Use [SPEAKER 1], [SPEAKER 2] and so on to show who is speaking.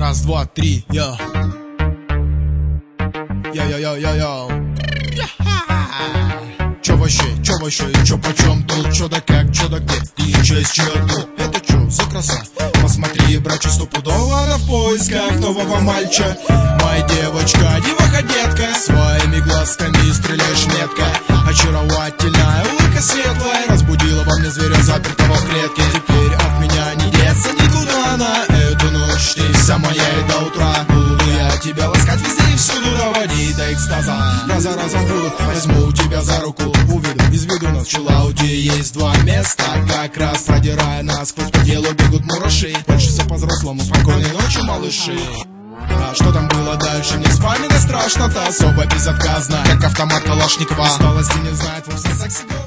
[SPEAKER 1] Раз, два, три, я. Я. Чё вообще, чё почем тут, чё да как, чё да где, и чё из чего тут. Это чё за краса? Посмотри, братча, стопудово она в поисках нового мальча. Моя девочка, деваха-детка, своими глазками стреляешь метко. Очаровательная, улыбка светлая, разбудила во мне зверя, запертого в клетке. Теперь от меня не деться никуда на эту ночь. Ты вся моя и до утра. Буду я тебя ласкать везде и всюду, доводить до экстаза. Раз за разом буду, возьму тебя за руку, уведу из виду нас. В чиллауте есть два места, как раз продирая насквозь, по телу бегут мураши. Больше все по-взрослому, спокойной ночи, малыши. А что там было дальше, не вспоминать страшно-то. Особо безотказно, как автомат Калашникова. Усталости не знает, во все секси.